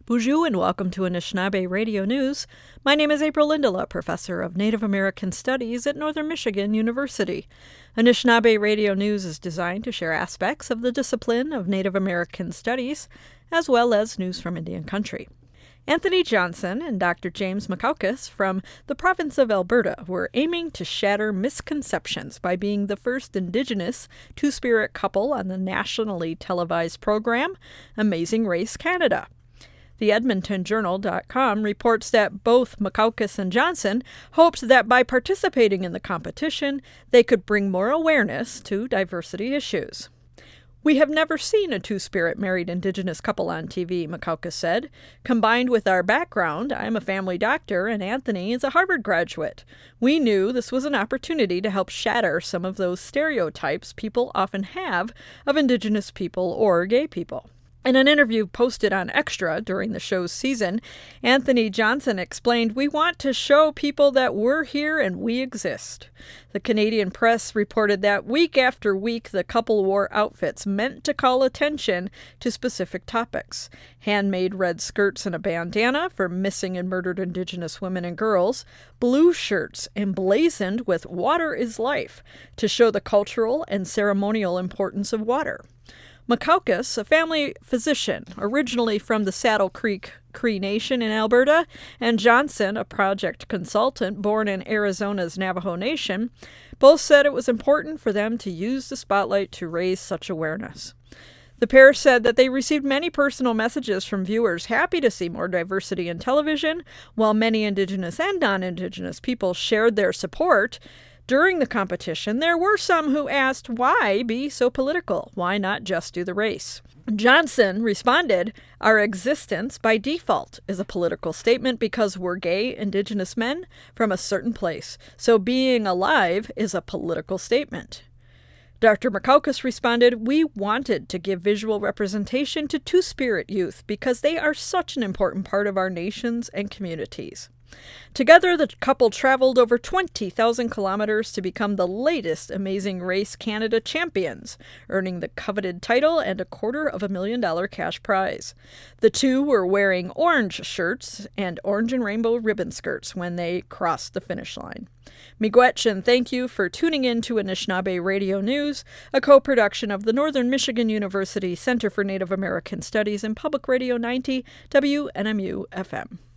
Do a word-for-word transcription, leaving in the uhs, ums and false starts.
Bonjour and welcome to Anishinaabe Radio News. My name is April Lindola, Professor of Native American Studies at Northern Michigan University. Anishinaabe Radio News is designed to share aspects of the discipline of Native American Studies, as well as news from Indian country. Anthony Johnson and Doctor James Macauskas from the province of Alberta were aiming to shatter misconceptions by being the first Indigenous Two-Spirit couple on the nationally televised program, Amazing Race Canada. The Edmonton Journal dot com reports that both Macauskas and Johnson hoped that by participating in the competition, they could bring more awareness to diversity issues. "We have never seen a Two-Spirit married Indigenous couple on T V," Macauskas said. "Combined with our background, I'm a family doctor and Anthony is a Harvard graduate. We knew this was an opportunity to help shatter some of those stereotypes people often have of Indigenous people or gay people." In an interview posted on Extra during the show's season, Anthony Johnson explained, "We want to show people that we're here and we exist." The Canadian Press reported that week after week, the couple wore outfits meant to call attention to specific topics. Handmade red skirts and a bandana for missing and murdered Indigenous women and girls, blue shirts emblazoned with "Water is Life" to show the cultural and ceremonial importance of water. Macauskas, a family physician originally from the Saddle Creek Cree Nation in Alberta, and Johnson, a project consultant born in Arizona's Navajo Nation, both said it was important for them to use the spotlight to raise such awareness. The pair said that they received many personal messages from viewers happy to see more diversity in television, while many Indigenous and non-Indigenous people shared their support. During the competition, there were some who asked, why be so political? Why not just do the race? Johnson responded, "Our existence by default is a political statement because we're gay Indigenous men from a certain place. So being alive is a political statement." Doctor Macauskas responded, "We wanted to give visual representation to Two-Spirit youth because they are such an important part of our nations and communities." Together, the couple traveled over twenty thousand kilometers to become the latest Amazing Race Canada champions, earning the coveted title and a quarter of a million dollar cash prize. The two were wearing orange shirts and orange and rainbow ribbon skirts when they crossed the finish line. Miigwech, and thank you for tuning in to Anishinaabe Radio News, a co-production of the Northern Michigan University Center for Native American Studies and Public Radio ninety W N M U F M.